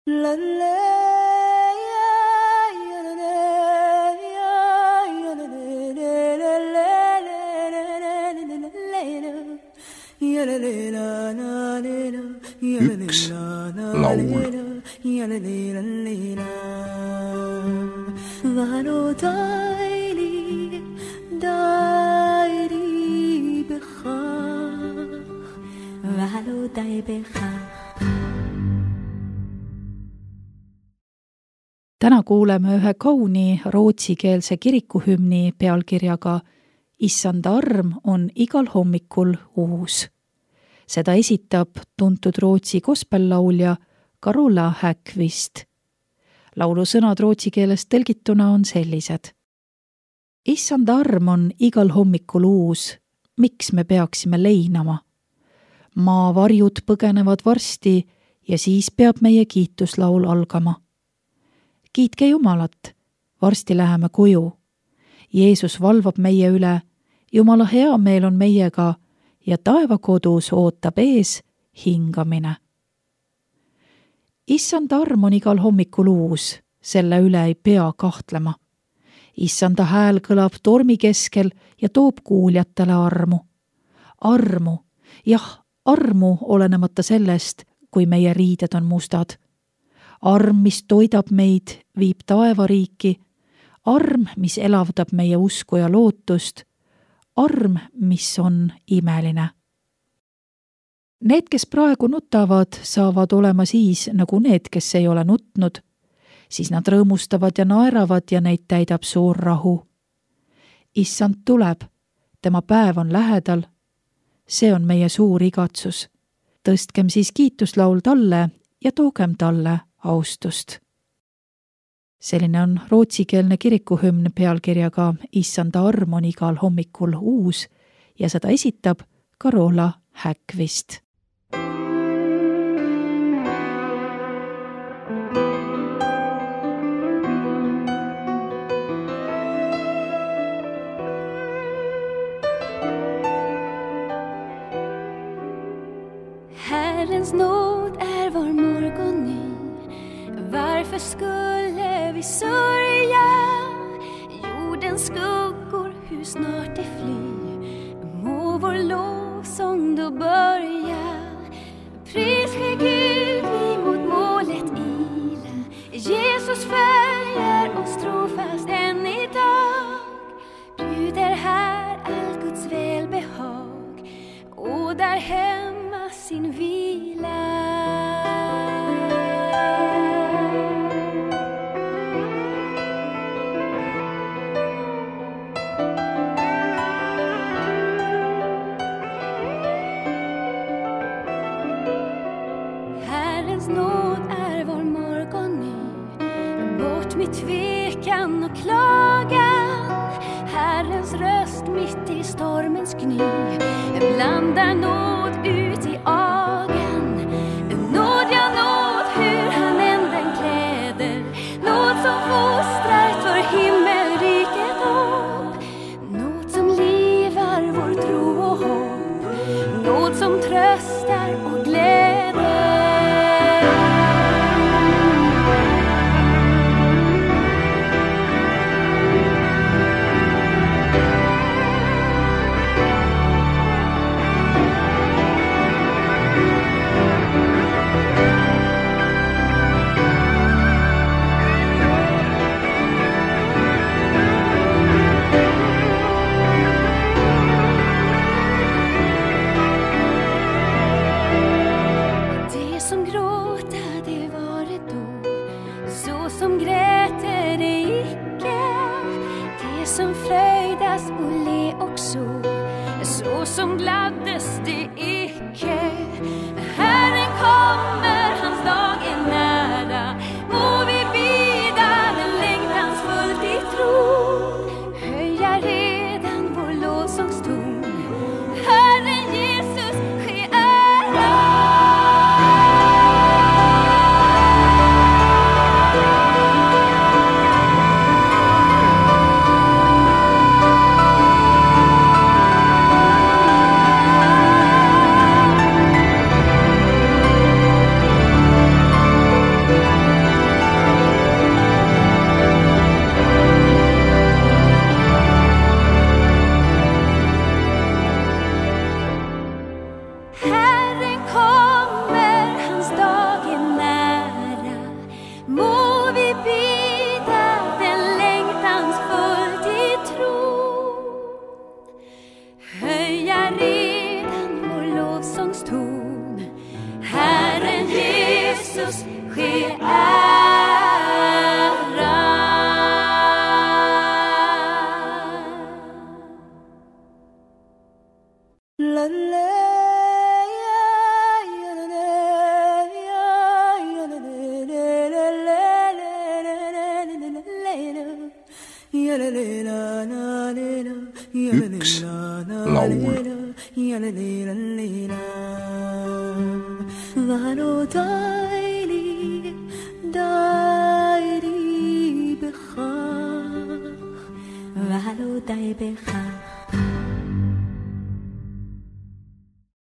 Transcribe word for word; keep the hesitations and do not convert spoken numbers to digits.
Üks laul. Täna kuuleme ühe kauni rootsikeelse kirikuhümni pealkirjaga Issanda arm on igal hommikul uus. Seda esitab tuntud Rootsi gospel-laulja Carola Häggkvist. Laulu sõnad rootsi keelest tõlgituna on sellised. Issanda arm on igal hommikul uus, miks me peaksime leinama? Maa varjud põgenevad varsti ja siis peab meie kiituslaul algama. Kiitke Jumalat, varsti läheme koju. Jeesus valvab meie üle, Jumala hea meel on meiega ja taevakodus ootab ees hingamine. Issanda arm on igal hommikul uus, selle üle ei pea kahtlema. Issanda hääl kõlab tormi keskel ja toob kuuljatele armu. Armu, jah, armu olenemata sellest, kui meie riided on mustad. Arm, mis toidab meid, viib taevariiki. Arm, mis elavdab meie usku ja lootust. Arm, mis on imeline. Need, kes praegu nutavad, saavad olema siis nagu need, kes ei ole nutnud. Siis nad rõõmustavad ja naeravad ja neid täidab suur rahu. Issand tuleb, tema päev on lähedal. See on meie suur igatsus. Tõstkem siis kiituslaul talle ja toogem talle austust. Selline on rootsikeelne kirikuhümn pealkirjaga Issanda arm on igal hommikul uus ja seda esitab Carola Häggkvist. Herrens nåd är vår morgon ny. Varför skulle vi sörja? Jordens skuggor, hur snart det flyr. Må vår lovsång då börja. Pris ske Gud, vi mot målet ila. Jesus följer oss trofast än idag. Bjuder här all Guds välbehag och där hemma sin vila. Nåd är vår morgon ny. Bort med tvekan och klagan. Herrens röst mitt i stormens gny. Blandar nåd ut i agan. Nåd, ja nåd, hur han än den kläder. Nåd som fostrar för himmelriket upp. Nåd som livar vår tro och hopp. Nåd som tröstar och gläder. Som gladdes det icke. Herren kommer, hans dag är nära. Må vi bida med längtans fullt i tro. Höja redan vår lovsångston. Herren Jesus, ske ära. ske ära. La la Üks laul. Vano daili, daili bechach, vano dai bechach.